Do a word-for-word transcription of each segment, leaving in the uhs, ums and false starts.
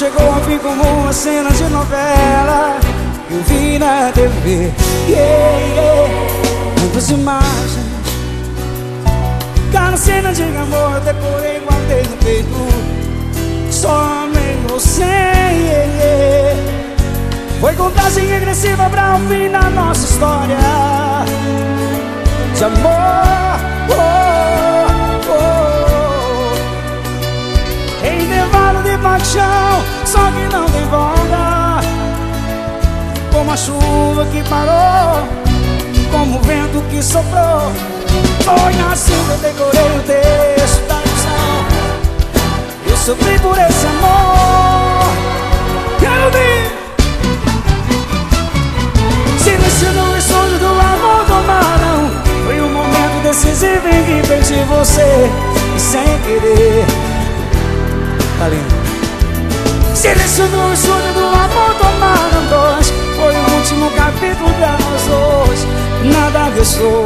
chegou ao fim como uma cena de novela que eu vi na T V. Yeah, yeah. Muitas imagens, cada cena de amor eu decorei, guardei no peito. Só amei você, yeah, yeah. Foi contagem regressiva pra o fim da nossa história de amor. Oh, oh, oh. Em intervalo de paixão, só que não tem volta. Como a chuva que parou, como o vento que soprou. Foi assim que eu decorei o texto da canção. Eu sofri por esse amor. Quero ver silêncio no estúdio do amor tomaram. Foi um momento decisivo em que perdi você e sem querer. Tá lindo. Silêncio no estúdio do amor tomaram dois. Foi o último capítulo pra nós dois. Nada restou.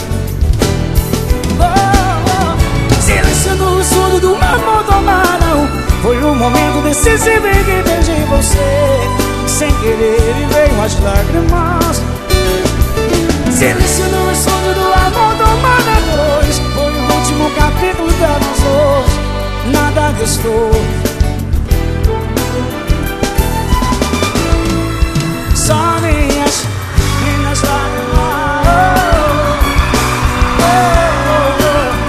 Oh, oh. Silêncio no estúdio do amor tomaram. Foi o momento decisivo em que perdi você sem querer e veio as lágrimas. Silêncio no estúdio do amor tomada dois. Foi o último capítulo pra nós dois. Nada restou. Só minhas, minhas lágrimas. Oh, oh,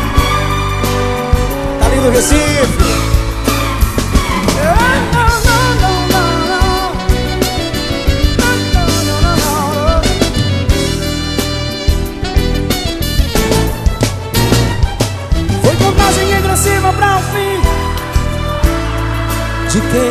oh. Tá lindo o Recife. Pra o fim de quê?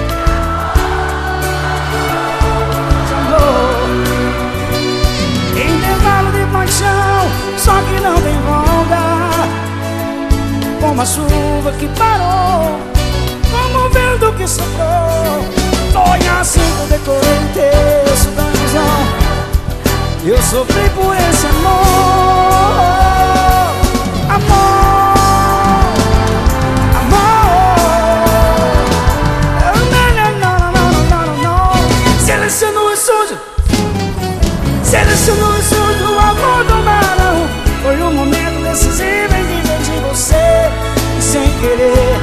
De amor. Intervalo de paixão, só que não tem volta. Como a chuva que parou, como o vento que soprou. Foi assim que eu decorei o texto da visão. Eu sofri por esse amor. Amor. Silêncio no estúdio do amor tomaram. Foi um momento decisivo em que perdi você sem querer.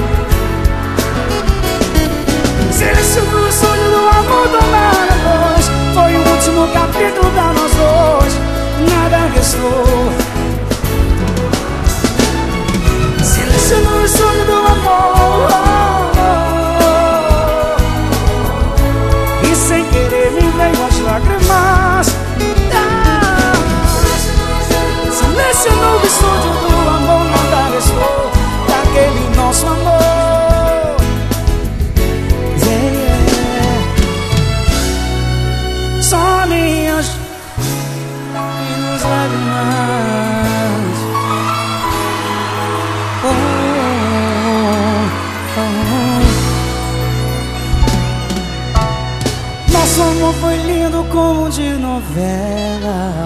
Silêncio no estúdio do amor tomaram dois. Foi o último capítulo da nós dois. Nada restou. Silêncio no estúdio do amor. E sem querer me veio as lágrimas. Silêncio no estúdio do amor, nada restou daquele nosso amor. Yeah, yeah. Só minhas, minhas lágrimas. Oh, oh, oh. Nosso amor foi lindo como de novela.